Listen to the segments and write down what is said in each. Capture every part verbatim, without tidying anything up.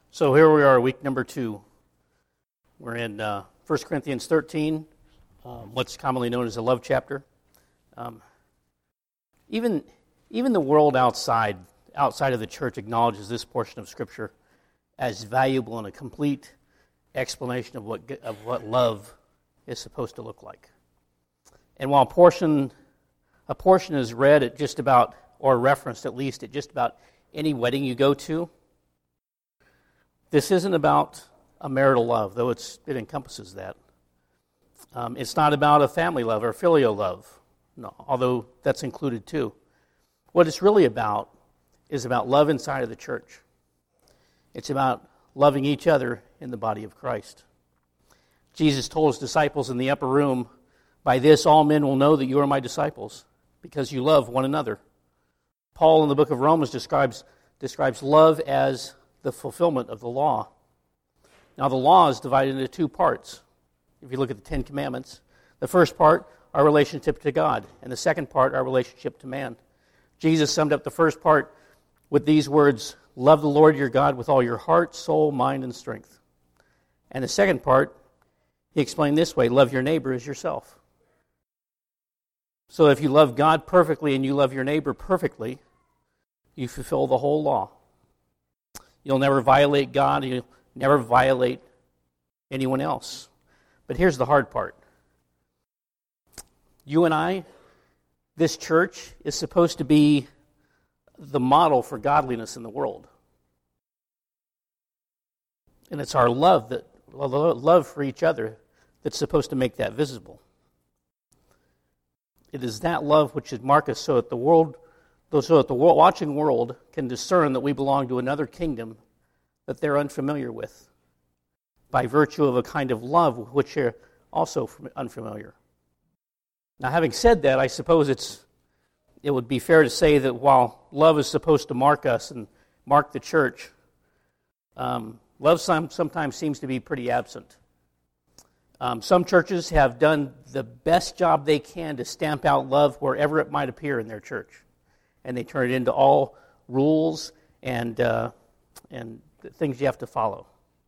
So here we are, week number two. We're in uh, First Corinthians thirteen, um, what's commonly known as the love chapter. Um, even even the world outside outside of the church acknowledges this portion of Scripture as valuable and a complete explanation of what of what love is supposed to look like. And while a portion a portion is read at just about, or referenced at least at just about any wedding you go to, this isn't about a marital love, though it's, it encompasses that. Um, it's not about a family love or filial love, no, although that's included too. What it's really about is about love inside of the church. It's about loving each other in the body of Christ. Jesus told his disciples in the upper room, "By this all men will know that you are my disciples, because you love one another." Paul in the book of Romans describes describes love as the fulfillment of the law. Now the law is divided into two parts. If you look at the Ten Commandments, the first part, our relationship to God, and the second part, our relationship to man. Jesus summed up the first part with these words, "Love the Lord your God with all your heart, soul, mind, and strength." And the second part, he explained this way, "Love your neighbor as yourself." So if you love God perfectly and you love your neighbor perfectly, you fulfill the whole law. You'll never violate God. You'll never violate anyone else. But here's the hard part. You and I, this church, is supposed to be the model for godliness in the world. And it's our love, that love for each other, that's supposed to make that visible. It is that love which should mark us so that the world so that the watching world can discern that we belong to another kingdom that they're unfamiliar with, by virtue of a kind of love with which they're also unfamiliar. Now, having said that, I suppose it's it would be fair to say that while love is supposed to mark us and mark the church, um, love some, sometimes seems to be pretty absent. Um, some churches have done the best job they can to stamp out love wherever it might appear in their church. And they turn it into all rules and uh, and things you have to follow.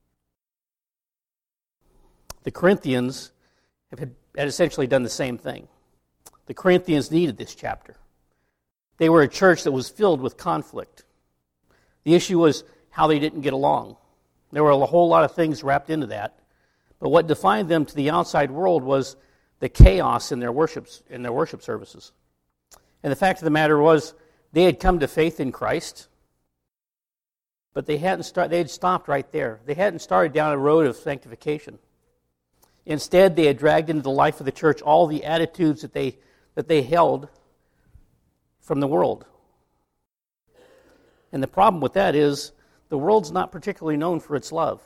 The Corinthians have had essentially done the same thing. The Corinthians needed this chapter. They were a church that was filled with conflict. The issue was how they didn't get along. There were a whole lot of things wrapped into that. But what defined them to the outside world was the chaos in their worships in their worship services. And the fact of the matter was, they had come to faith in Christ, but they hadn't start, they had stopped right there. They hadn't started down a road of sanctification. Instead, they had dragged into the life of the church all the attitudes that they that they held from the world. And the problem with that is the world's not particularly known for its love.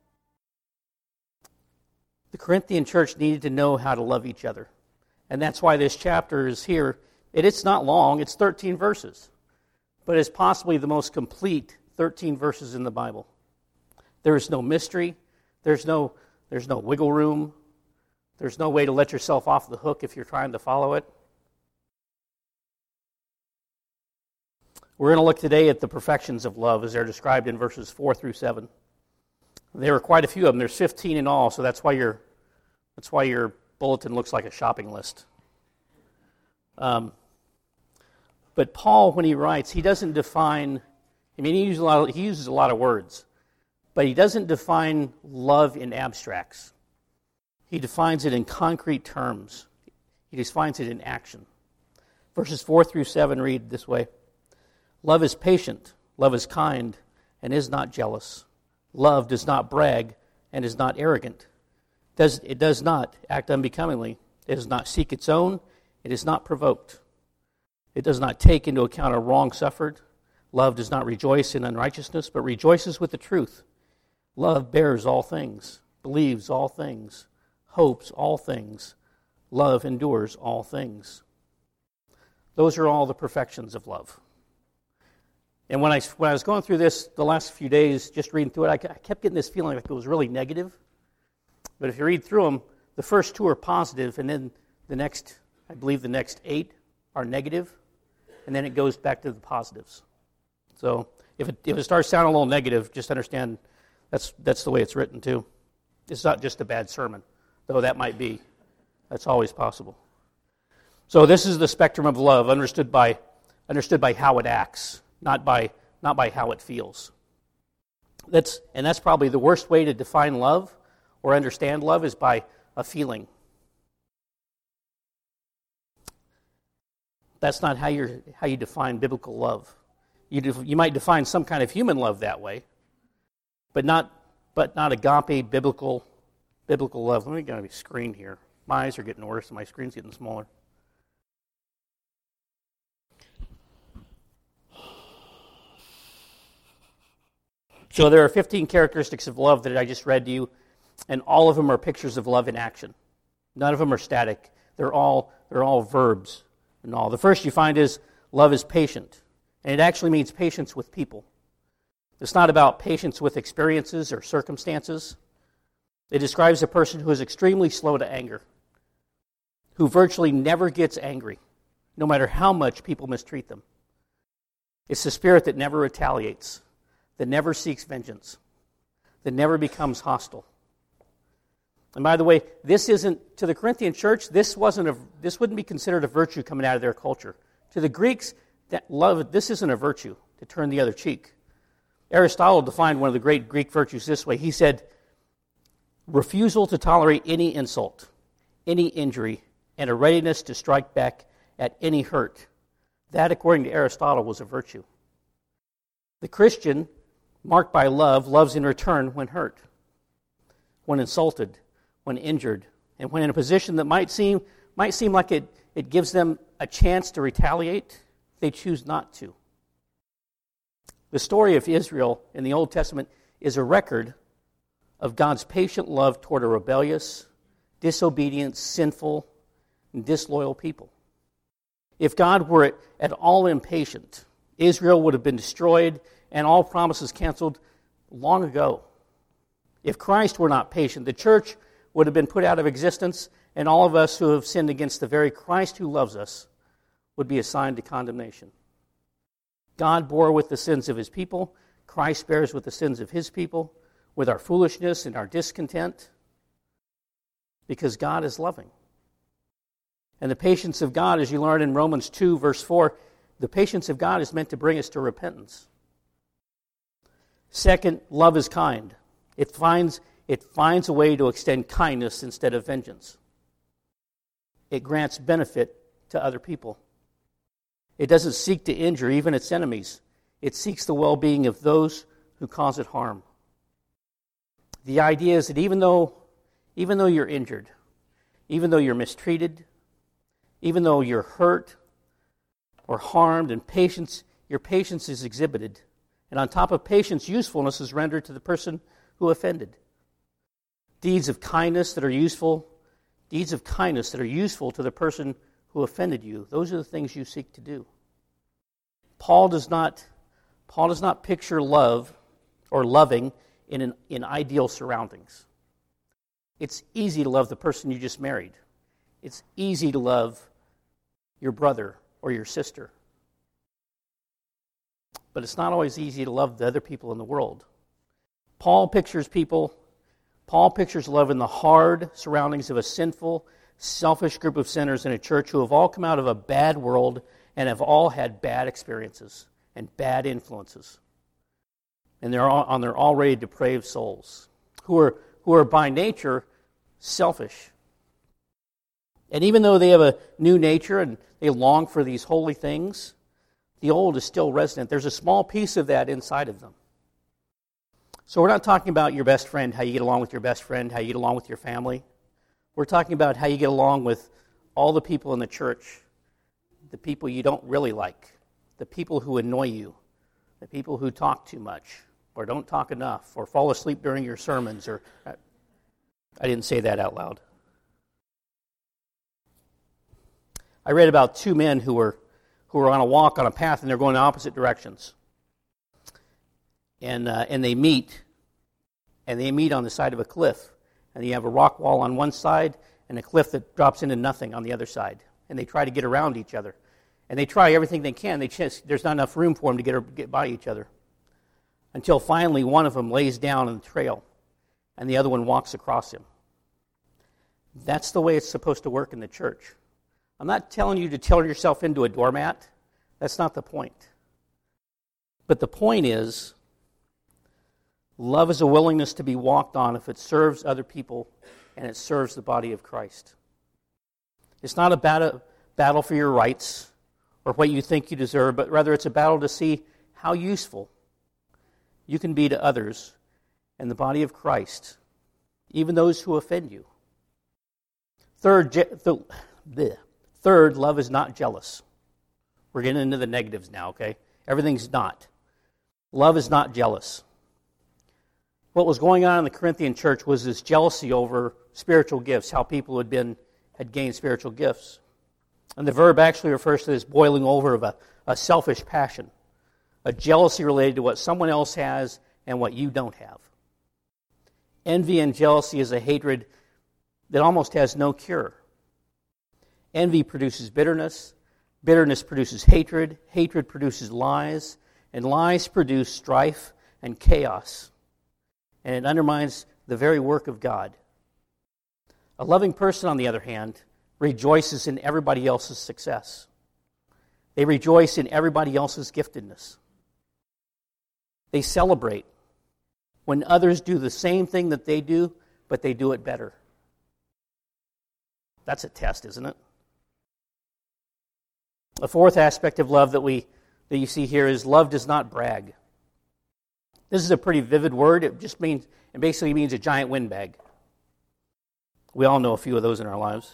The Corinthian church needed to know how to love each other. And that's why this chapter is here. It, it's not long, it's thirteen verses. But it's possibly the most complete thirteen verses in the Bible. There is no mystery. There's no, there's no wiggle room. There's no way to let yourself off the hook if you're trying to follow it. We're going to look today at the perfections of love as they're described in verses four through seven. There are quite a few of them. There's fifteen in all, so that's why your that's why your bulletin looks like a shopping list. Um, but Paul, when he writes, he doesn't define. I mean, he uses a lot. Of, he uses a lot of words, but he doesn't define love in abstracts. He defines it in concrete terms. He defines it in action. Verses four through seven read this way: "Love is patient. Love is kind, and is not jealous. Love does not brag and is not arrogant. Does, it does not act unbecomingly. It does not seek its own. It is not provoked. It does not take into account a wrong suffered. Love does not rejoice in unrighteousness, but rejoices with the truth. Love bears all things, believes all things, hopes all things. Love endures all things." Those are all the perfections of love. And when I, when I was going through this the last few days, just reading through it, I kept getting this feeling like it was really negative. But if you read through them, the first two are positive, and then the next, I believe the next eight are negative, and then it goes back to the positives. So if it, if it starts sounding a little negative, just understand That's, that's the way it's written, too. It's not just a bad sermon, though that might be. That's always possible. So this is the spectrum of love, understood by understood by how it acts, not by not by how it feels. That's and that's probably the worst way to define love or understand love is by a feeling. That's not how you how you define biblical love. You def, you might define some kind of human love that way, but not but not agape biblical biblical love. Let me get my screen here. My eyes are getting worse and my screen's getting smaller. So there are fifteen characteristics of love that I just read to you, and all of them are pictures of love in action. None of them are static. They're all they're all verbs and all. The first you find is love is patient, and it actually means patience with people. It's not about patience with experiences or circumstances. It describes a person who is extremely slow to anger, who virtually never gets angry, no matter how much people mistreat them. It's the spirit that never retaliates, that never seeks vengeance, that never becomes hostile. And by the way, this isn't, to the Corinthian church, this wasn't a, this wouldn't be considered a virtue coming out of their culture. To the Greeks, that love, this isn't a virtue, to turn the other cheek. Aristotle defined one of the great Greek virtues this way. He said, refusal to tolerate any insult, any injury, and a readiness to strike back at any hurt. That, according to Aristotle, was a virtue. The Christian, marked by love, loves in return when hurt, when insulted, when injured, and when in a position that might seem might seem like it, it gives them a chance to retaliate, they choose not to. The story of Israel in the Old Testament is a record of God's patient love toward a rebellious, disobedient, sinful, and disloyal people. If God were at all impatient, Israel would have been destroyed and all promises canceled long ago. If Christ were not patient, the church would have been put out of existence, and all of us who have sinned against the very Christ who loves us would be assigned to condemnation. God bore with the sins of his people. Christ bears with the sins of his people, with our foolishness and our discontent, because God is loving. And the patience of God, as you learn in Romans two, verse four, the patience of God is meant to bring us to repentance. Second, love is kind. It finds, it finds a way to extend kindness instead of vengeance. It grants benefit to other people. It doesn't seek to injure even its enemies. It seeks the well-being of those who cause it harm. The idea is that even though, even though you're injured, even though you're mistreated, even though you're hurt or harmed, and patience, your patience is exhibited. And on top of patience, usefulness is rendered to the person who offended. Deeds of kindness that are useful, deeds of kindness that are useful to the person who offended you, those are the things you seek to do. Paul does not, Paul does not picture love or loving in an, in ideal surroundings. It's easy to love the person you just married. It's easy to love your brother or your sister. But it's not always easy to love the other people in the world. Paul pictures people, Paul pictures love in the hard surroundings of a sinful, selfish group of sinners in a church who have all come out of a bad world and have all had bad experiences and bad influences. And they're all, on their already depraved souls, who are who are by nature selfish. And even though they have a new nature and they long for these holy things, the old is still resident. There's a small piece of that inside of them. So we're not talking about your best friend, how you get along with your best friend, how you get along with your family. We're talking about how you get along with all the people in the church, the people you don't really like, the people who annoy you, the people who talk too much or don't talk enough or fall asleep during your sermons. Or I didn't say that out loud. I read about two men who were who were on a walk on a path and they're going in opposite directions. And uh, and they meet, and they meet on the side of a cliff. And you have a rock wall on one side and a cliff that drops into nothing on the other side. And they try to get around each other. And they try everything they can. They just, there's not enough room for them to get, get by each other. until finally one of them lays down on the trail and the other one walks across him. That's the way it's supposed to work in the church. I'm not telling you to turn yourself into a doormat. That's not the point. But the point is, love is a willingness to be walked on if it serves other people and it serves the body of Christ. It's not a battle, battle for your rights or what you think you deserve, but rather it's a battle to see how useful you can be to others and the body of Christ, even those who offend you. Third, je- th- bleh. Third, love is not jealous. We're getting into the negatives now, okay? Everything's not. Love is not jealous. What was going on in the Corinthian church was this jealousy over spiritual gifts, how people had been had gained spiritual gifts. And the verb actually refers to this boiling over of a, a selfish passion, a jealousy related to what someone else has and what you don't have. Envy and jealousy is a hatred that almost has no cure. Envy produces bitterness, bitterness produces hatred, hatred produces lies, and lies produce strife and chaos. And it undermines the very work of God. A loving person, on the other hand, rejoices in everybody else's success. They rejoice in everybody else's giftedness. They celebrate when others do the same thing that they do, but they do it better. That's a test, isn't it? A fourth aspect of love that we that you see here is love does not brag. This is a pretty vivid word. It just means it basically means a giant windbag. We all know a few of those in our lives.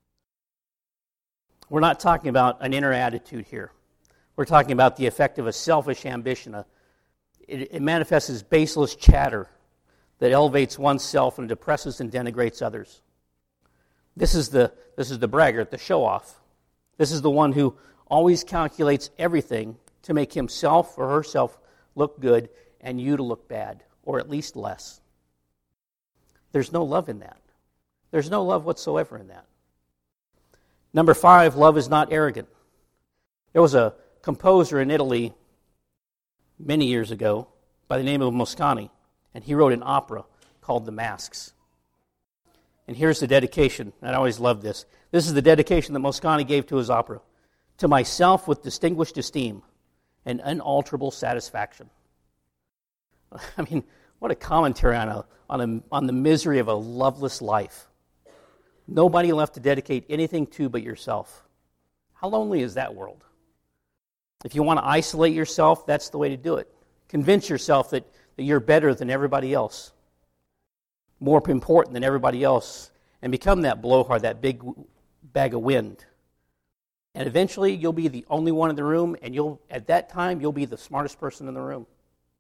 We're not talking about an inner attitude here. We're talking about the effect of a selfish ambition. A, it, it manifests as baseless chatter that elevates oneself and depresses and denigrates others. This is the this is the braggart, the show-off. This is the one who always calculates everything to make himself or herself look good and you to look bad, or at least less. There's no love in that. There's no love whatsoever in that. Number five, love is not arrogant. There was a composer in Italy many years ago by the name of Moscani, and he wrote an opera called The Masks. And here's the dedication, and I always love this. This is the dedication that Moscani gave to his opera. To myself with distinguished esteem and unalterable satisfaction. I mean, what a commentary on a, on a, on the misery of a loveless life. Nobody left to dedicate anything to but yourself. How lonely is that world? If you want to isolate yourself, that's the way to do it. Convince yourself that, that you're better than everybody else, more important than everybody else, and become that blowhard, that big bag of wind. And eventually you'll be the only one in the room, and you'll at that time you'll be the smartest person in the room.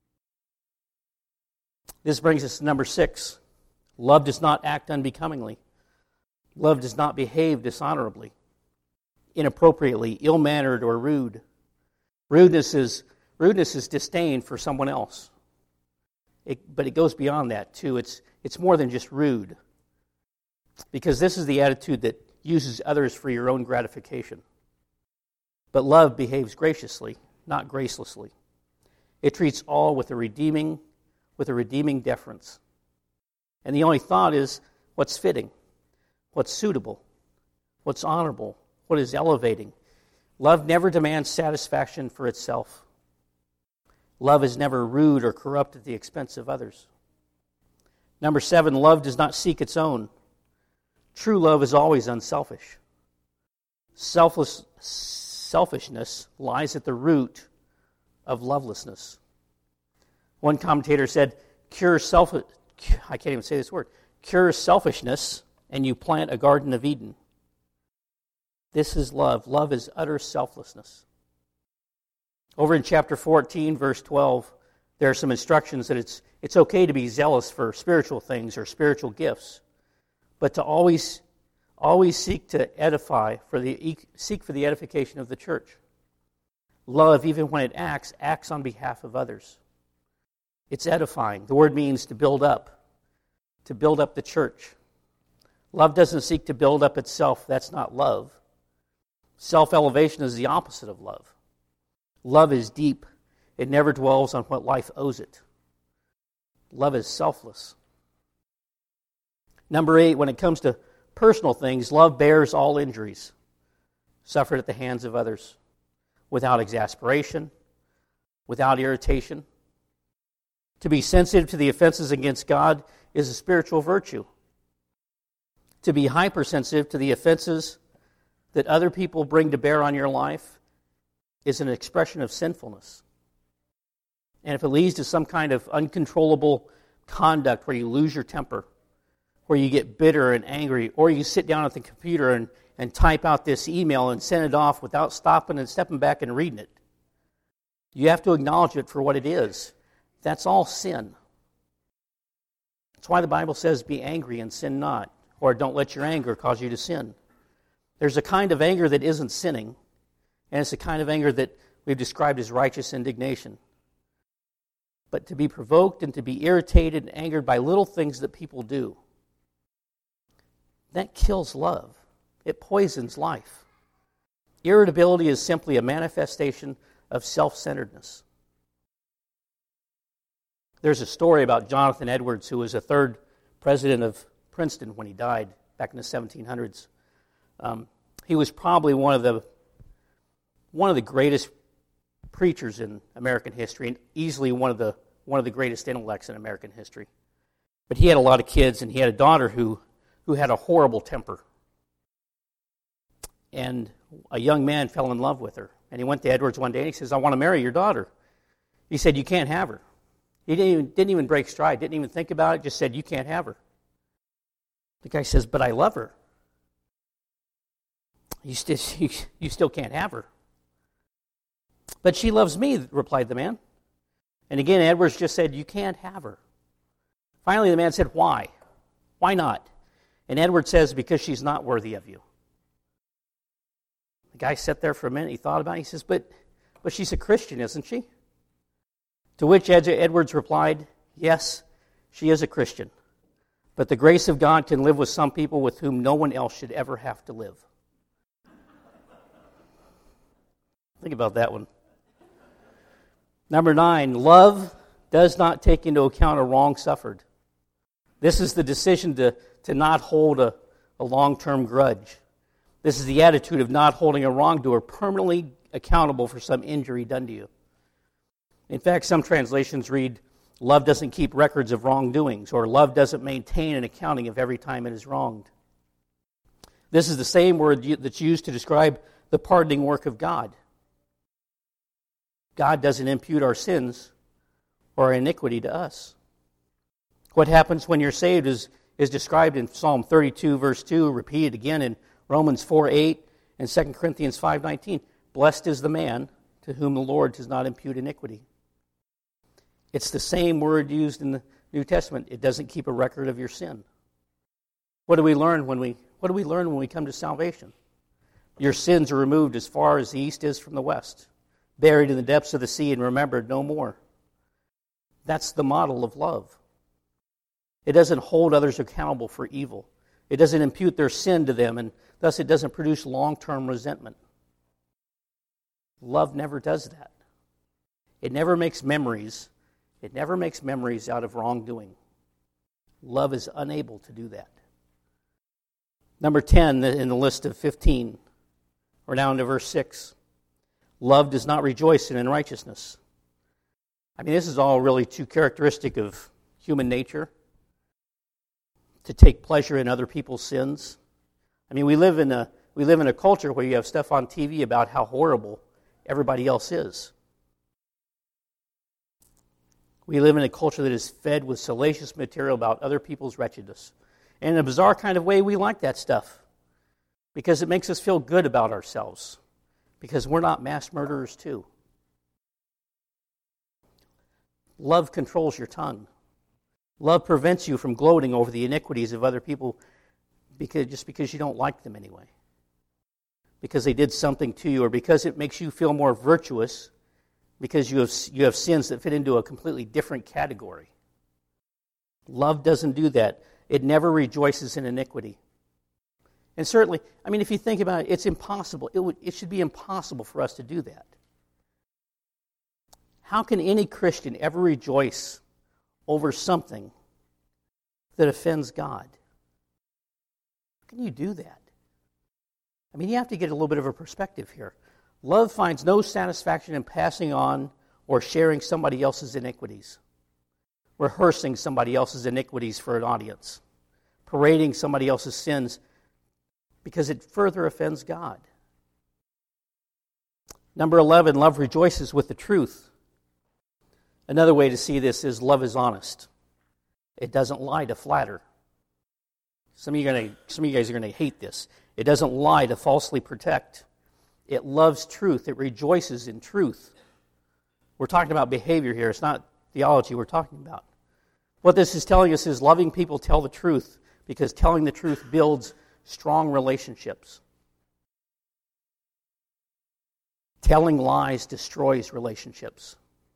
This brings us to number six. Love does not act unbecomingly. Love does not behave dishonorably, inappropriately, ill-mannered, or rude. Rudeness is rudeness is disdain for someone else. It, but it goes beyond that too. It's it's more than just rude. Because this is the attitude that uses others for your own gratification. But love behaves graciously, not gracelessly. It treats all with a redeeming, with a redeeming deference. And the only thought is what's fitting, what's suitable, what's honorable, what is elevating. Love never demands satisfaction for itself. Love is never rude or corrupt at the expense of others. Number seven, love does not seek its own. True love is always unselfish. Selfless, selfishness lies at the root of lovelessness. One commentator said, cure self, I can't even say this word, cure selfishness and you plant a Garden of Eden. This is love. Love is utter selflessness. Over in chapter fourteen, verse twelve, there are some instructions that it's it's okay to be zealous for spiritual things or spiritual gifts, but to always always seek to edify for the seek for the edification of the church. Love, even when it acts, acts on behalf of others. It's edifying. The word means to build up, to build up the church. Love doesn't seek to build up itself. That's not love. Self-elevation is the opposite of love. Love is deep. It never dwells on what life owes it. Love is selfless. Number eight, when it comes to personal things, love bears all injuries suffered at the hands of others without exasperation, without irritation. To be sensitive to the offenses against God is a spiritual virtue. To be hypersensitive to the offenses that other people bring to bear on your life is an expression of sinfulness. And if it leads to some kind of uncontrollable conduct where you lose your temper, where you get bitter and angry, or you sit down at the computer and, and type out this email and send it off without stopping and stepping back and reading it, you have to acknowledge it for what it is. That's all sin. That's why the Bible says, be angry and sin not, or don't let your anger cause you to sin. There's a kind of anger that isn't sinning, and it's a kind of anger that we've described as righteous indignation. But to be provoked and to be irritated and angered by little things that people do, that kills love. It poisons life. Irritability is simply a manifestation of self-centeredness. There's a story about Jonathan Edwards, who was a third president of Princeton when he died back in the seventeen hundreds. Um, he was probably one of the one of the greatest preachers in American history, and easily one of the one of the greatest intellects in American history. But he had a lot of kids, and he had a daughter who who had a horrible temper. And a young man fell in love with her. And he went to Edwards one day and he says, I want to marry your daughter. He said, you can't have her. He didn't even, didn't even break stride, didn't even think about it, just said, you can't have her. The guy says, but I love her. You, st- you, you still can't have her. But she loves me, replied the man. And again, Edwards just said, you can't have her. Finally, the man said, why? Why not? And Edwards says, because she's not worthy of you. The guy sat there for a minute, he thought about it, he says, but, but she's a Christian, isn't she? To which Ed- Edwards replied, yes, she is a Christian. But the grace of God can live with some people with whom no one else should ever have to live. Think about that one. Number nine, love does not take into account a wrong suffered. This is the decision to, to not hold a, a long-term grudge. This is the attitude of not holding a wrongdoer permanently accountable for some injury done to you. In fact, some translations read, love doesn't keep records of wrongdoings, or love doesn't maintain an accounting of every time it is wronged. This is the same word that's used to describe the pardoning work of God. God doesn't impute our sins or our iniquity to us. What happens when you're saved is, is described in Psalm thirty-two, verse two, repeated again in Romans four eight and Second Corinthians five nineteen. Blessed is the man to whom the Lord does not impute iniquity. It's the same word used in the New Testament. It doesn't keep a record of your sin. What do we learn when we what do we learn when we come to salvation? Your sins are removed as far as the east is from the west, buried in the depths of the sea and remembered no more. That's the model of love. It doesn't hold others accountable for evil. It doesn't impute their sin to them, and thus it doesn't produce long-term resentment. Love never does that. It never makes memories. It never makes memories out of wrongdoing. Love is unable to do that. Number ten in the list of fifteen, we're down to verse six. Love does not rejoice in unrighteousness. I mean, this is all really too characteristic of human nature, to take pleasure in other people's sins. I mean, we live in a we live in a culture where you have stuff on T V about how horrible everybody else is. We live in a culture that is fed with salacious material about other people's wretchedness. And in a bizarre kind of way, we like that stuff because it makes us feel good about ourselves, because we're not mass murderers too. Love controls your tongue. Love prevents you from gloating over the iniquities of other people because, just because you don't like them anyway. Because they did something to you, or because it makes you feel more virtuous, because you have, you have sins that fit into a completely different category. Love doesn't do that. It never rejoices in iniquity. And certainly, I mean, if you think about it, it's impossible. It, would, it should be impossible for us to do that. How can any Christian ever rejoice over something that offends God? How can you do that? I mean, you have to get a little bit of a perspective here. Love finds no satisfaction in passing on or sharing somebody else's iniquities, rehearsing somebody else's iniquities for an audience, parading somebody else's sins, because it further offends God. Number eleven, love rejoices with the truth. Another way to see this is love is honest. It doesn't lie to flatter. Some of you are going to, some of you guys are going to hate this. It doesn't lie to falsely protect. It loves truth. It rejoices in truth. We're talking about behavior here. It's not theology we're talking about. What this is telling us is loving people tell the truth, because telling the truth builds strong relationships. Telling lies destroys relationships.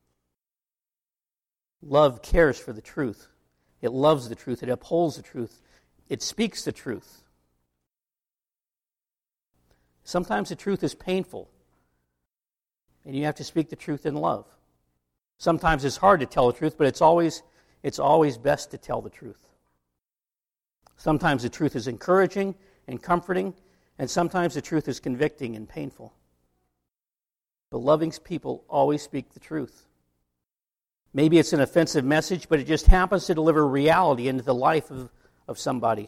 Love cares for the truth. It loves the truth. It upholds the truth. It speaks the truth. Sometimes the truth is painful, and you have to speak the truth in love. Sometimes it's hard to tell the truth, but it's always, it's always best to tell the truth. Sometimes the truth is encouraging and comforting, and sometimes the truth is convicting and painful. But loving people always speak the truth. Maybe it's an offensive message, but it just happens to deliver reality into the life of, of somebody.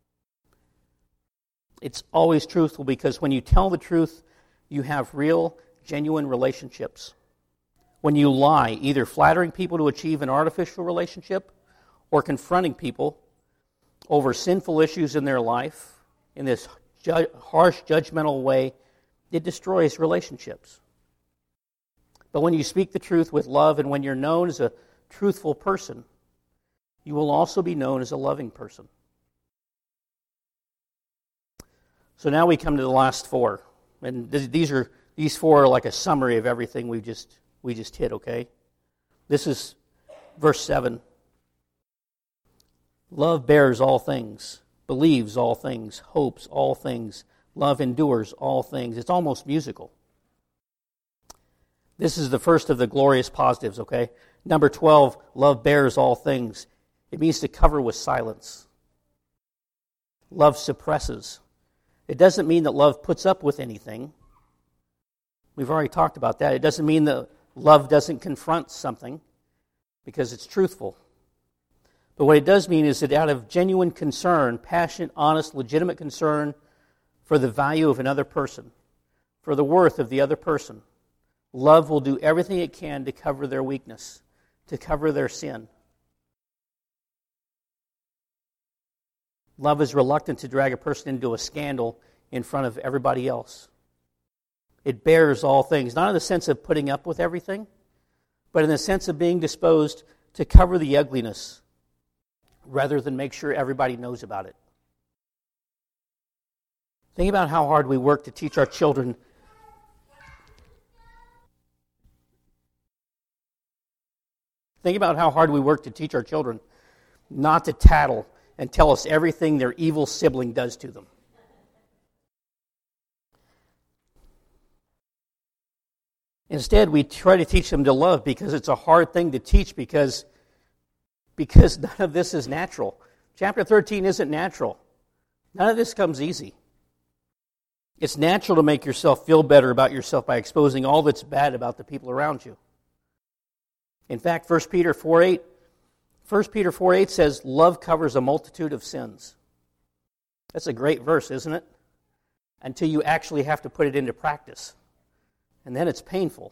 It's always truthful, because when you tell the truth, you have real, genuine relationships. When you lie, either flattering people to achieve an artificial relationship or confronting people over sinful issues in their life in this ju- harsh, judgmental way, it destroys relationships. But when you speak the truth with love, and when you're known as a truthful person, you will also be known as a loving person. So now we come to the last four. And th- these are these four are like a summary of everything we just we just hit, okay? This is verse seven. Love bears all things, believes all things, hopes all things. Love endures all things. It's almost musical. This is the first of the glorious positives, okay? Number twelve, love bears all things. It means to cover with silence. Love suppresses. It doesn't mean that love puts up with anything. We've already talked about that. It doesn't mean that love doesn't confront something, because it's truthful. But what it does mean is that out of genuine concern, passionate, honest, legitimate concern for the value of another person, for the worth of the other person, love will do everything it can to cover their weakness, to cover their sin. Love is reluctant to drag a person into a scandal in front of everybody else. It bears all things, not in the sense of putting up with everything, but in the sense of being disposed to cover the ugliness rather than make sure everybody knows about it. Think about how hard we work to teach our children Think about how hard we work to teach our children not to tattle and tell us everything their evil sibling does to them. Instead, we try to teach them to love, because it's a hard thing to teach, because, because none of this is natural. Chapter thirteen isn't natural. None of this comes easy. It's natural to make yourself feel better about yourself by exposing all that's bad about the people around you. In fact, First Peter four eight, First Peter four eight says, love covers a multitude of sins. That's a great verse, isn't it? Until you actually have to put it into practice. And then it's painful.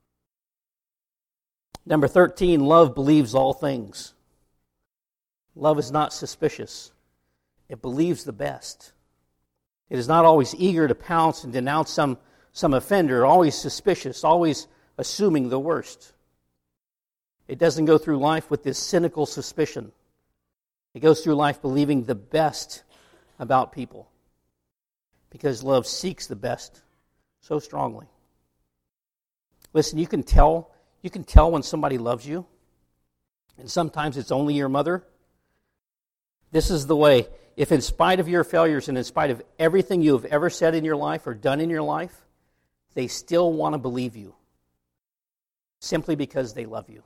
Number thirteen, love believes all things. Love is not suspicious. It believes the best. It is not always eager to pounce and denounce some, some offender, always suspicious, always assuming the worst. It doesn't go through life with this cynical suspicion. It goes through life believing the best about people, because love seeks the best so strongly. Listen, you can tell, you can tell when somebody loves you, and sometimes it's only your mother. This is the way. If in spite of your failures and in spite of everything you have ever said in your life or done in your life, they still want to believe you. simply because they love you.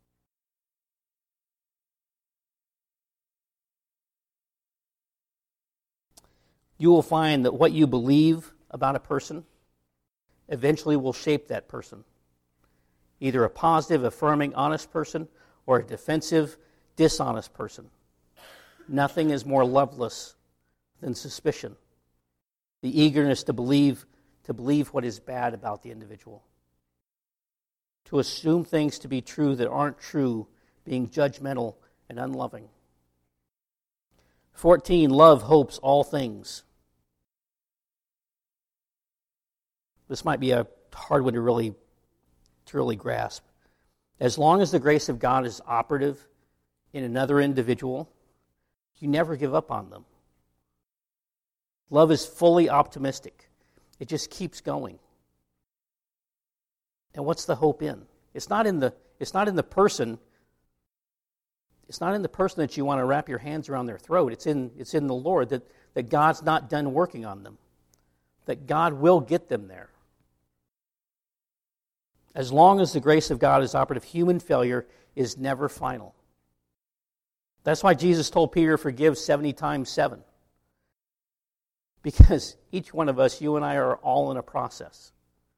You will find that what you believe about a person eventually will shape that person. Either a positive, affirming, honest person or a defensive, dishonest person. Nothing is more loveless than suspicion. The eagerness to believe, to believe what is bad about the individual. To assume things to be true that aren't true, being judgmental and unloving. fourteen, love hopes all things. This might be a hard one to really, to really grasp. As long as the grace of God is operative in another individual, you never give up on them. Love is fully optimistic. It just keeps going. And what's the hope in? It's not in the, it's not in the person. It's not in the person that you want to wrap your hands around their throat. It's in, it's in the Lord that, that God's not done working on them. That God will get them there. As long as the grace of God is operative, human failure is never final. That's why Jesus told Peter, forgive seventy times seven. Because each one of us, you and I, are all in a process.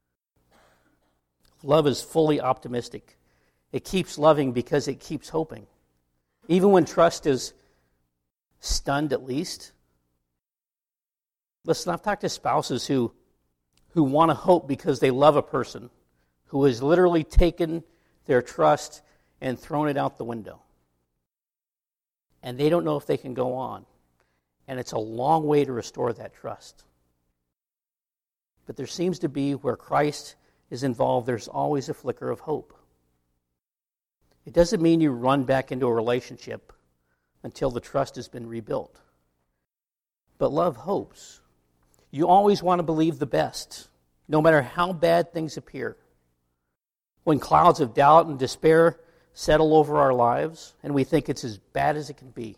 Love is fully optimistic. It keeps loving because it keeps hoping. Even when trust is stunned, at least. Listen, I've talked to spouses who, who want to hope because they love a person who has literally taken their trust and thrown it out the window. And they don't know if they can go on. And it's a long way to restore that trust. But there seems to be, where Christ is involved, there's always a flicker of hope. It doesn't mean you run back into a relationship until the trust has been rebuilt. But love hopes. You always want to believe the best, no matter how bad things appear. When clouds of doubt and despair settle over our lives and we think it's as bad as it can be,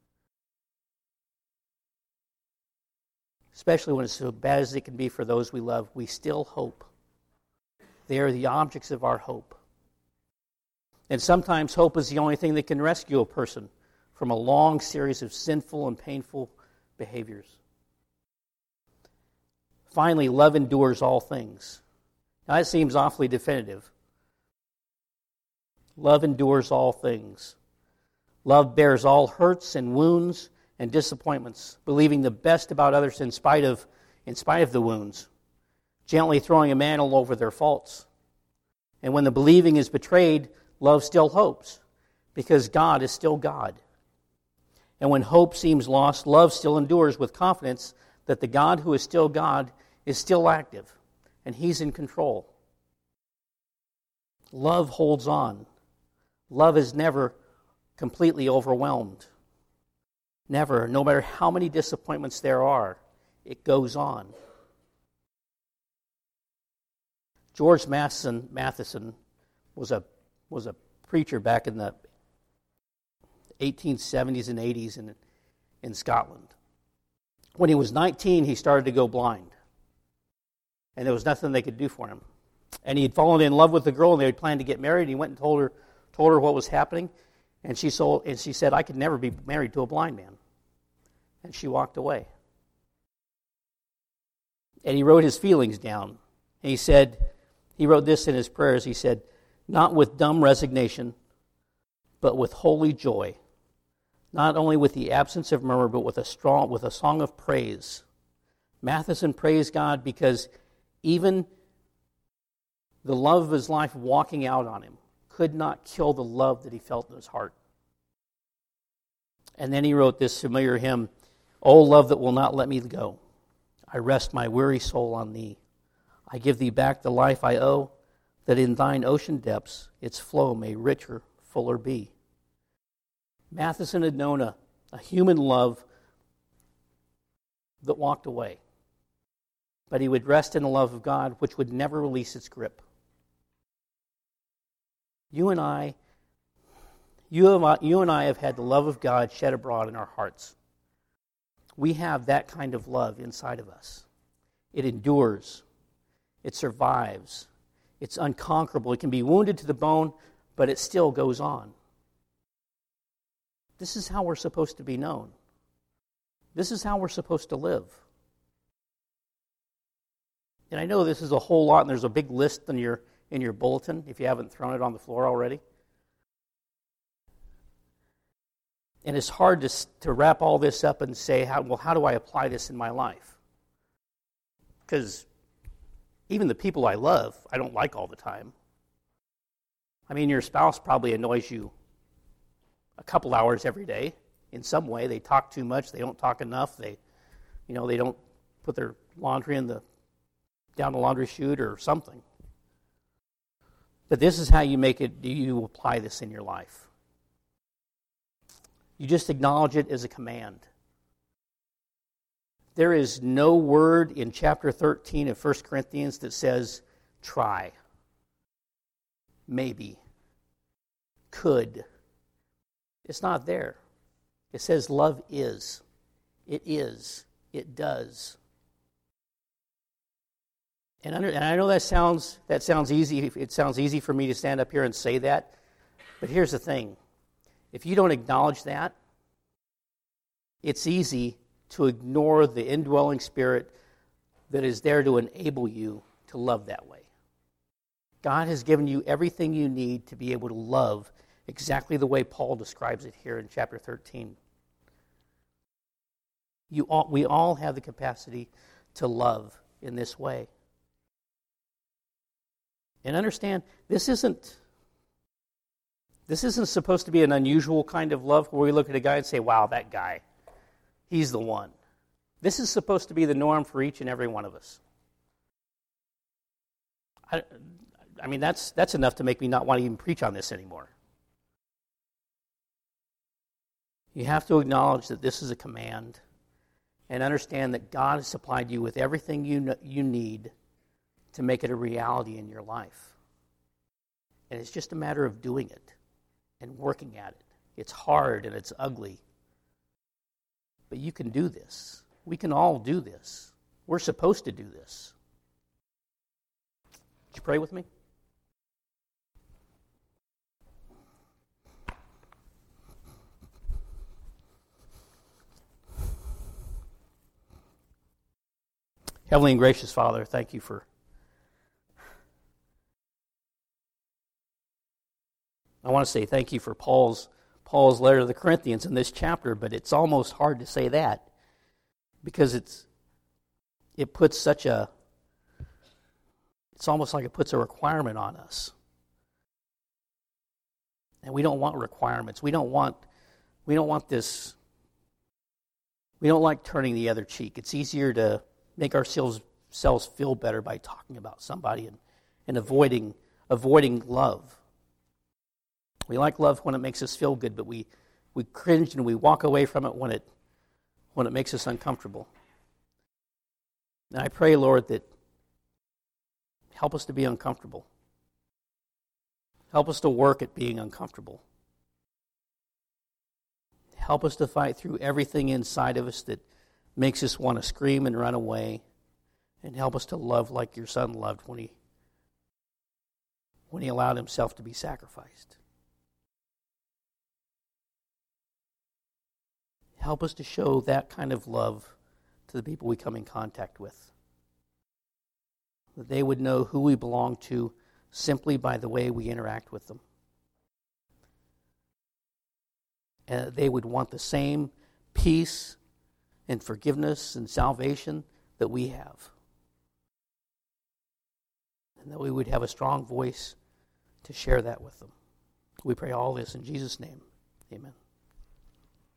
especially when it's as bad as it can be for those we love, we still hope. They are the objects of our hope. And sometimes hope is the only thing that can rescue a person from a long series of sinful and painful behaviors. Finally, love endures all things. Now, that seems awfully definitive. Love endures all things. Love bears all hurts and wounds and disappointments, believing the best about others in spite of, in spite of the wounds, gently throwing a mantle over their faults. And when the believing is betrayed, love still hopes, because God is still God. And when hope seems lost, love still endures with confidence that the God who is still God is still active, and He's in control. Love holds on. Love is never completely overwhelmed. Never, no matter how many disappointments there are, it goes on. George Matheson, Matheson was a was a preacher back in the eighteen seventies and eighties in, in Scotland. When he was nineteen, he started to go blind. And there was nothing they could do for him. And he had fallen in love with the girl, and they had planned to get married. And he went and told her told her what was happening. And she, sold, and she said, I could never be married to a blind man. And she walked away. And he wrote his feelings down. And he said, he wrote this in his prayers. He said, not with dumb resignation, but with holy joy. Not only with the absence of murmur, but with a strong, with a song of praise. Matheson praised God because even the love of his life walking out on him could not kill the love that he felt in his heart. And then he wrote this familiar hymn, O love that will not let me go, I rest my weary soul on thee. I give thee back the life I owe, that in thine ocean depths its flow may richer, fuller be. Matheson had known a, a human love that walked away. But he would rest in the love of God, which would never release its grip. You and I, you, have, you and I have had the love of God shed abroad in our hearts. We have that kind of love inside of us. It endures. It survives. it's unconquerable. It can be wounded to the bone, but it still goes on. This is how we're supposed to be known. This is how we're supposed to live. And I know this is a whole lot, and there's a big list in your in your bulletin, if you haven't thrown it on the floor already. And it's hard to, to wrap all this up and say, how, well, how do I apply this in my life? Because even the people I love, I don't like all the time. I mean, your spouse probably annoys you a couple hours every day in some way. They talk too much. They don't talk enough. They, you know, they don't put their laundry in the down the laundry chute or something. But this is how you make it, do you apply this in your life? You just acknowledge it as a command. There is no word in chapter thirteen of First Corinthians that says, try, maybe, could. It's not there. It says love is. It is. It does. And, under, and I know that sounds that sounds easy. It sounds easy for me to stand up here and say that. But here's the thing. If you don't acknowledge that, it's easy to ignore the indwelling Spirit that is there to enable you to love that way. God has given you everything you need to be able to love exactly the way Paul describes it here in chapter thirteen. You all, we all have the capacity to love in this way. And understand, this isn't this isn't supposed to be an unusual kind of love where we look at a guy and say, wow, that guy, he's the one. This is supposed to be the norm for each and every one of us. I, I mean, that's that's enough to make me not want to even preach on this anymore. You have to acknowledge that this is a command and understand that God has supplied you with everything you know, you need to make it a reality in your life. And it's just a matter of doing it and working at it. It's hard and it's ugly. But you can do this. We can all do this. We're supposed to do this. Would you pray with me? Heavenly and gracious Father, thank you for I want to say thank you for Paul's Paul's letter to the Corinthians in this chapter, but it's almost hard to say that because it's it puts such a it's almost like it puts a requirement on us. And we don't want requirements. We don't want we don't want this we don't like turning the other cheek. It's easier to make ourselves selves feel better by talking about somebody and, and avoiding avoiding love. We like love when it makes us feel good, but we, we cringe and we walk away from it when it when it makes us uncomfortable. And I pray, Lord, that help us to be uncomfortable. Help us to work at being uncomfortable. Help us to fight through everything inside of us that makes us want to scream and run away. And help us to love like your Son loved when he when he allowed himself to be sacrificed. Help us to show that kind of love to the people we come in contact with. That they would know who we belong to simply by the way we interact with them. And they would want the same peace and forgiveness and salvation that we have. And that we would have a strong voice to share that with them. We pray all this in Jesus' name. Amen.